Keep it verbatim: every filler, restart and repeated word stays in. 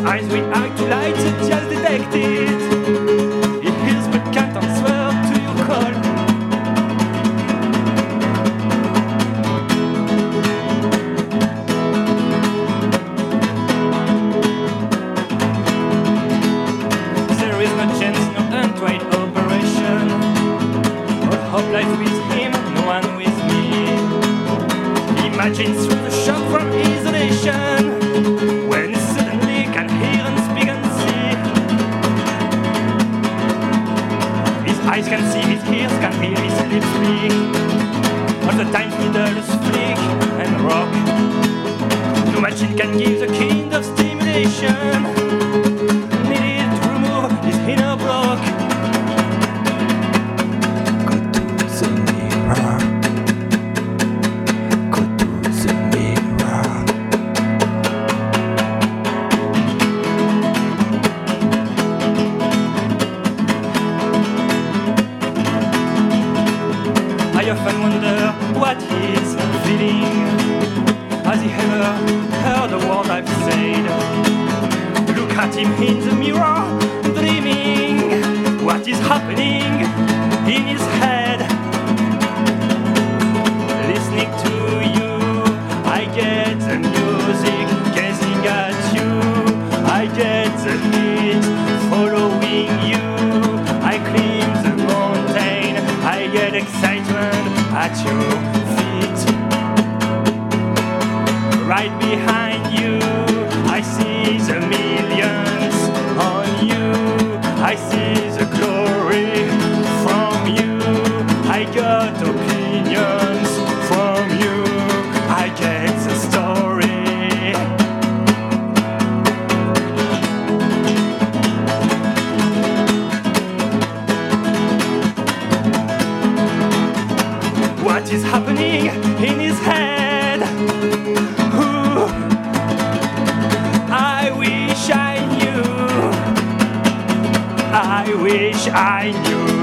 eyes react to light that just detected. He hears but can't answer to your call. There is no chance, no untried operation. All hope lies with him, no one with me. Imagine through the shock from isolation, when he suddenly can hear and speak and see. His eyes can see, his ears can hear, his lips speak. All the time's needles flick and rock. No machine can give the kind of stimulation needed to remove his inner block. Go to the mirror. Go to the mirror. I often wonder what he's feeling. Has he ever heard a word I've said? Look at him in the mirror, dreaming what is happening in his head. Listening to you, I get the music. Gazing at you, I get the heat. Following you, I climb the mountain. I get excitement at your feet. Right behind you, I see the millions on you. I see the glory from you. I got opinions from you. I get the story. What is happening in his head? Ooh, I wish I knew. I wish I knew.